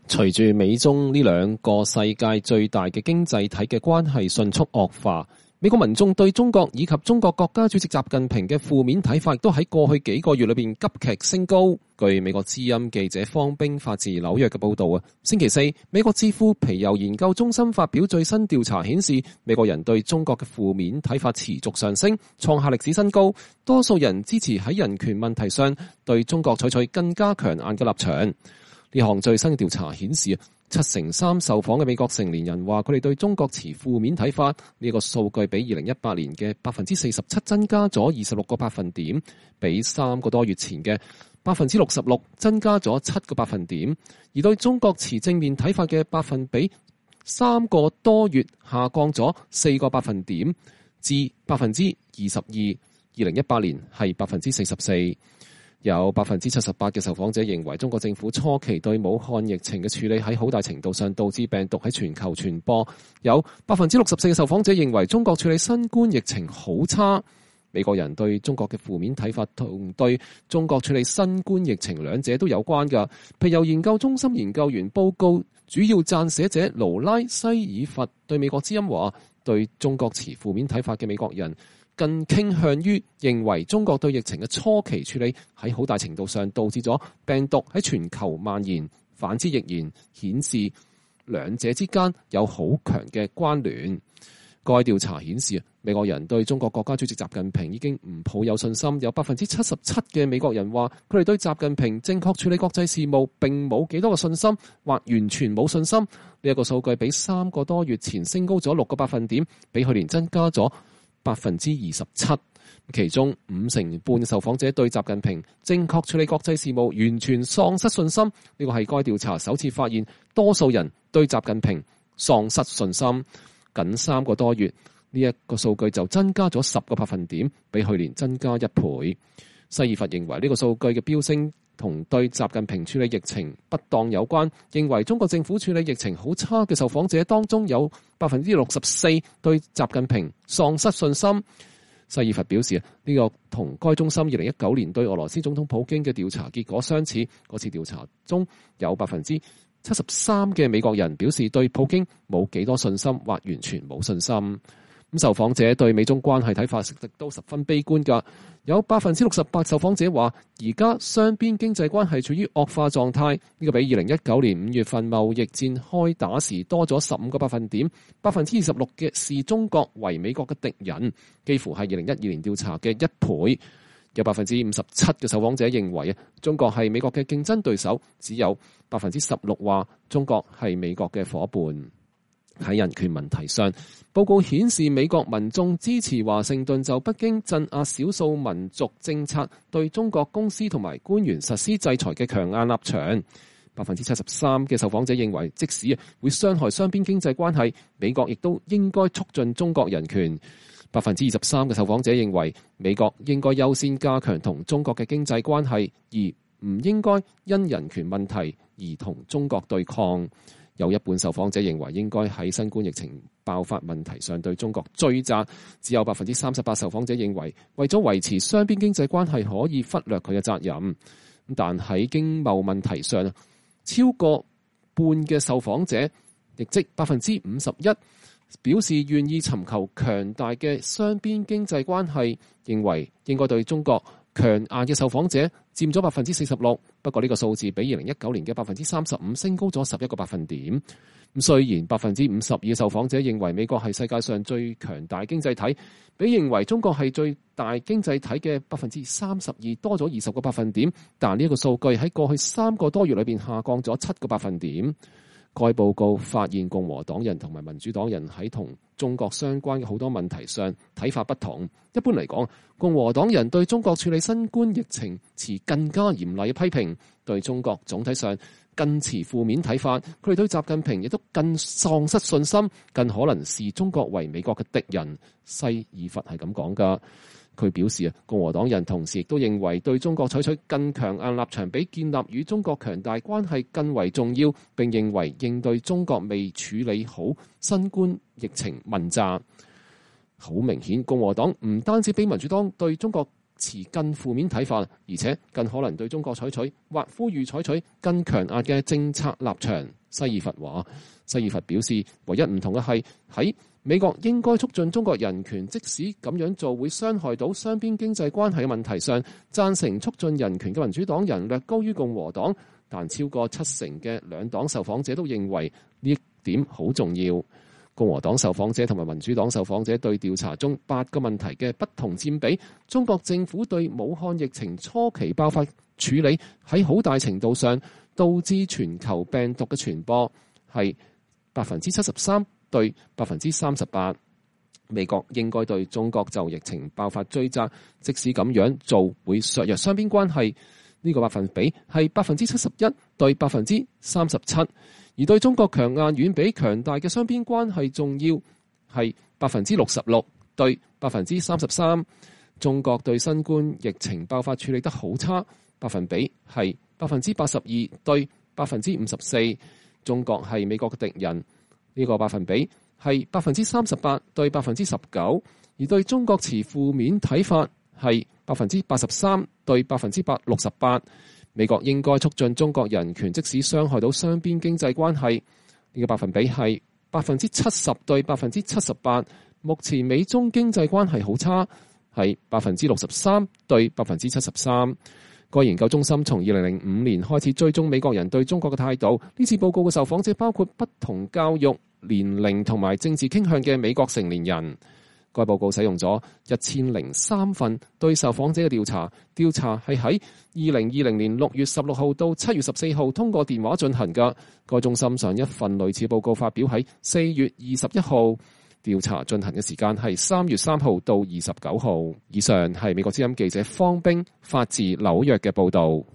隨住美中呢兩個世界最大嘅經濟體嘅關係迅速惡化，美國民眾對中國以及中國國家主席習近平嘅負面睇法亦都喺過去幾個月裏邊急劇升高。據美國之音記者方冰發自紐約嘅報道，星期四美國智庫皮尤研究中心發表最新調查顯示，美國人對中國嘅負面睇法持續上升，創下歷史新高。多數人支持喺人權問題上對中國採取更加強硬嘅立場。呢項最新嘅調查顯示，73%受訪嘅美國成年人話佢哋對中國持負面睇法。呢個數據比2018年嘅47%增加咗26個百分點，比3個多月前嘅66%增加咗7個百分點。而對中國持正面睇法嘅百分比3個多月下降咗4個百分點至22%。2018年係44%。有78%嘅受訪者認為中國政府初期對武漢疫情嘅處理喺好大程度上導致病毒喺全球傳播。有64%嘅受訪者認為中國處理新冠疫情好差。美國人對中國嘅負面睇法同對中國處理新冠疫情兩者都有關㗎。皮尤研究中心研究員報告主要撰寫者勞拉西爾佛對美國之音話，對中國持負面睇法嘅美國人更傾向於認為中國對疫情嘅初期處理喺好大程度上導致咗病毒喺全球蔓延。反之亦然，顯示兩者之間有好強嘅關聯。該調查顯示，美國人對中國國家主席習近平已經唔抱有信心。有77%嘅美國人話佢哋對習近平正確處理國際事務並冇幾多個信心，或完全冇信心。呢一個數據比3個多月前升高咗6個百分點，比去年增加咗27%。其中50%半嘅受訪者對習近平正確處理國際事務完全喪失信心。呢個係該調查首次發現多數人對習近平喪失信心。僅3個多月，呢一個數據就增加咗10個百分點，比去年增加1倍。西爾佛認為呢個數據嘅飆升同對習近平處理疫情不當有關，認為中國政府處理疫情好差嘅受訪者當中有64%對習近平喪失信心。西爾佛表示，呢個同該中心2019年對俄羅斯總統普京嘅調查結果相似。嗰次調查中有73%嘅美國人表示對普京冇幾多信心或完全冇信心。咁受訪者對美中關係睇法亦都十分悲觀㗎。有68%受訪者話而家雙邊經濟關係處於惡化狀態。呢個比2019年5月份貿易戰開打時多咗15個百分點。26%嘅視中國為美國嘅敵人，幾乎係2012年調查嘅1倍。有57%嘅受訪者認為中國係美國嘅競爭對手，只有16%話中國係美國嘅夥伴。喺人權問題上，報告顯示美國民眾支持華盛頓就北京鎮壓少數民族政策對中國公司同埋官員實施制裁嘅強硬立場。73%嘅受訪者認為，即使會傷害雙邊經濟關係，美國亦都應該促進中國人權。23%嘅受訪者認為，美國應該優先加強同中國嘅經濟關係，而唔應該因人權問題而同中國對抗。有一半受訪者認為應該喺新冠疫情爆發問題上對中國追責，只有38%受訪者認為為咗維持雙邊經濟關係可以忽略佢嘅責任。但喺經貿問題上，超過半嘅受訪者，亦即51%表示願意尋求強大嘅雙邊經濟關係，認為應該對中國強硬嘅受訪者佔咗46%，不過呢個數字比2019年嘅35%升高咗11個百分點。咁雖然52%受訪者認為美國係世界上最強大經濟體，比認為中國係最大經濟體嘅32%多咗20個百分點，但呢一個數據喺過去3個多月裏邊下降咗7個百分點。該報告發現共和黨人同埋民主黨人喺同中國相關嘅好多問題上睇法不同。一般嚟講，共和黨人對中國處理新冠疫情持更加嚴厲嘅批評，對中國總體上更持負面睇法。佢哋對習近平亦都更喪失信心，更可能視中國為美國嘅敵人。西爾佛係咁講㗎。佢表示共和黨人同時亦都認為對中國採取更強硬立場比建立與中國強大關係更為重要，並認為應對中國未處理好新冠疫情問責。好明顯，共和黨唔單止比民主黨對中國持更負面睇法，而且更可能對中國採取或呼籲採取更強硬嘅政策立場。西爾弗話，西爾弗表示，唯一唔同嘅係喺美國應該促進中國人權，即使咁樣做會傷害到雙邊經濟關係嘅問題上，贊成促進人權嘅民主黨人略高於共和黨，但超過70%嘅兩黨受訪者都認為呢一點好重要。共和黨受訪者同埋民主黨受訪者對調查中8個問題嘅不同佔比，中國政府對武漢疫情初期爆發處理喺好大程度上導致全球病毒嘅傳播，係73%對38%。美國應該對中國就疫情爆發追責，即使咁樣做會削弱雙邊關係。呢個百分比係71%對37%，而對中國強硬遠比強大嘅雙邊關係重要，係66%對33%。中國對新冠疫情爆發處理得好差，百分比係82%對54%。中國係美國嘅敵人，呢個百分比係38%對19%，而對中國持負面睇法係83%對68%。美國應該促進中國人權，即使傷害到雙邊經濟關係。呢個百分比係70%對78%。目前美中經濟關係好差，係63%對73%。該研究中心從2005年開始追蹤美國人對中國嘅態度。呢次報告嘅受訪者包括不同教育、年齡同埋政治傾向嘅美國成年人。該報告使用咗1003份對受訪者嘅調查係喺2020年6月16號到7月14號通過電話進行嘅。該中心上一份類似報告發表喺4月21號。調查進行嘅時間係3月3號到29號。以上係美國之音記者方冰發自紐約嘅報導。